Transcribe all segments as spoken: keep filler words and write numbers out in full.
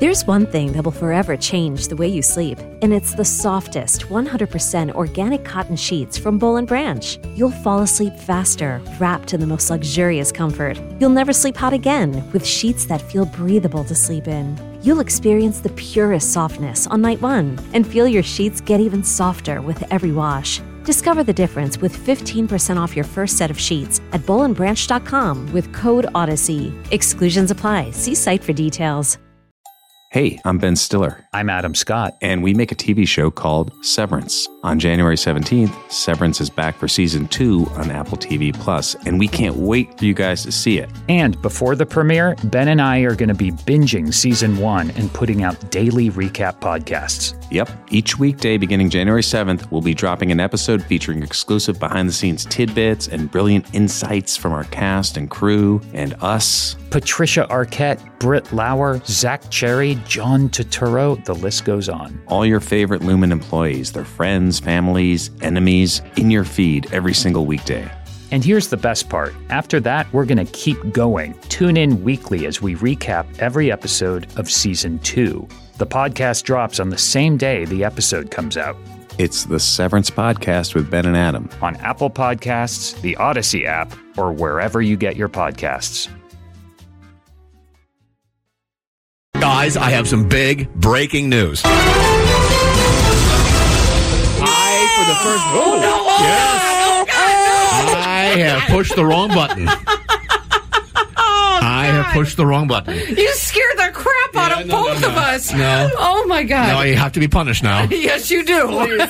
There's one thing that will forever change the way you sleep, and it's the softest, one hundred percent organic cotton sheets from Boll and Branch. You'll fall asleep faster, wrapped in the most luxurious comfort. You'll never sleep hot again with sheets that feel breathable to sleep in. You'll experience the purest softness on night one and feel your sheets get even softer with every wash. Discover the difference with fifteen percent off your first set of sheets at boll and branch dot com with code Odyssey. Exclusions apply. See site for details. Hey, I'm Ben Stiller. I'm Adam Scott. And we make a T V show called Severance. On January seventeenth, Severance is back for season two on Apple T V Plus, and we can't wait for you guys to see it. And before the premiere, Ben and I are going to be binging season one and putting out daily recap podcasts. Yep. Each weekday beginning January seventh, we'll be dropping an episode featuring exclusive behind-the-scenes tidbits and brilliant insights from our cast and crew and us. Patricia Arquette, Britt Lauer, Zach Cherry, John Turturro, the list goes on. All your favorite Lumen employees, their friends, families, enemies, in your feed every single weekday. And here's the best part. After that, we're going to keep going. Tune in weekly as we recap every episode of season two. The podcast drops on the same day the episode comes out. It's the Severance Podcast with Ben and Adam. On Apple Podcasts, the Odyssey app, or wherever you get your podcasts. Guys, I have some big breaking news. I, for the first... Oh, no! Oh, yes! God, oh, God, no! I have pushed the wrong button. Oh, I have pushed the wrong button. You scared the crap out Yeah, of no, both no, of no. us. No. Oh, my God. No, you have to be punished now. Yes, you do.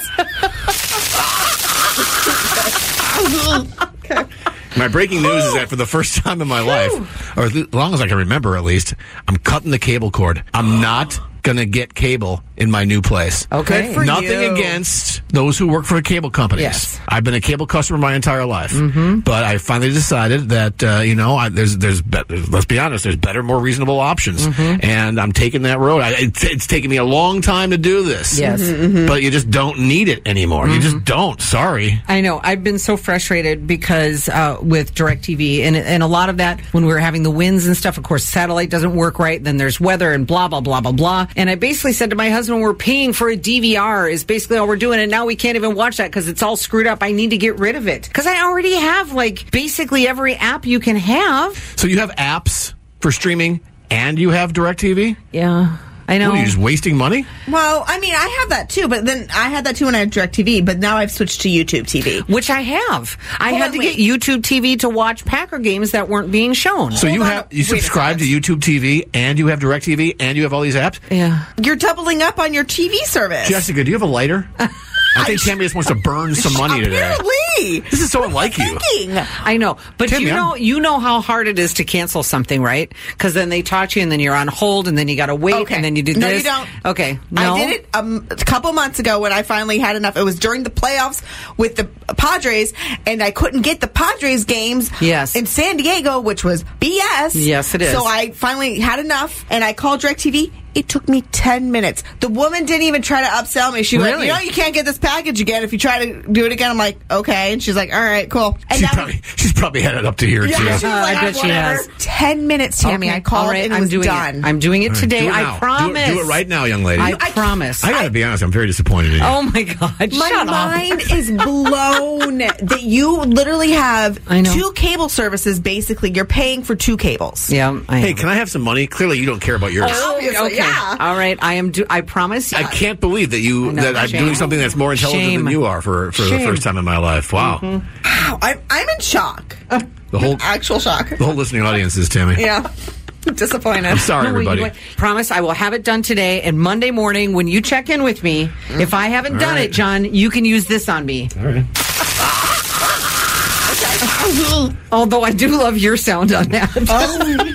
Okay. My breaking news is that for the first time in my life, or as long as I can remember at least, I'm cutting the cable cord. I'm not going to get cable in my new place. Okay. Good for Nothing you. against those who work for cable companies. Yes. I've been a cable customer my entire life. Mm-hmm. But I finally decided that, uh, you know, I, there's, there's, be- let's be honest, there's better, more reasonable options. Mm-hmm. And I'm taking that road. I, it's, it's taken me a long time to do this. Yes. Mm-hmm. But you just don't need it anymore. You just don't. Sorry. I know. I've been so frustrated because uh, with DirecTV, and, and a lot of that, when we were having the winds and stuff, of course, satellite doesn't work right. Then there's weather and blah, blah, blah, blah, blah. And I basically said to my husband, we're paying for a D V R is basically all we're doing. And now we can't even watch that because it's all screwed up. I need to get rid of it. Because I already have, like, basically every app you can have. So you have apps for streaming and you have DirecTV? Yeah. I know. What, are you just wasting money? Well, I mean, I have that too, but then I had that too when I had DirecTV, but now I've switched to YouTube T V. Which I have. I Hold had on, to wait. get YouTube T V to watch Packer games that weren't being shown. So Hold you on. have you Wait a subscribe to second. YouTube T V and you have DirecTV and you have all these apps? Yeah. You're doubling up on your T V service. Jessica, do you have a lighter? I think Tammy just wants to burn some money today. Apparently. This is so unlike you. Thinking. I know, but Tim, you yeah. know, you know how hard it is to cancel something, right? Because then they talk to you, and then you're on hold, and then you got to wait, Okay. and then you do No, this. you don't. Okay, no. I did it um, a couple months ago when I finally had enough. It was during the playoffs with the Padres, and I couldn't get the Padres games Yes. in San Diego, which was B S. Yes, it is. So I finally had enough, and I called DirecTV. It took me ten minutes. The woman didn't even try to upsell me. She was Really? like, you know, you can't get this package again if you try to do it again. I'm like, okay. And she's like, all right, cool. And She's now- probably, she's probably headed up to here, yeah, too. she was Uh, like, I bet she whatever. has. Ten minutes, Tammy. Okay, I called all right, and it I'm was doing done. it. I'm doing it today. Do it I now. promise. Do it, do it right now, young lady. I, I, promise. gotta be honest, I'm very disappointed in you. Oh my God! My Shut mind up. is blown that you literally have I know. two cable services. Basically, you're paying for two cables. Yeah. I Hey, am. can I have some money? Clearly, you don't care about yours. Obviously, Okay. yeah. All right. I am. Do- I promise. I can't believe that you I know, that I'm shame. doing something that's more intelligent Shame. than you are for, for the Shame. first time in my life. Wow. Wow, I'm, I'm in shock. The whole Actual shock. the whole listening audience is, Tammy. Yeah. Disappointed. I'm sorry, No, wait, everybody. you know what? Promise I will have it done today. And Monday morning, when you check in with me, if I haven't All done right. it, John, you can use this on me. All right. Although I do love your sound on that.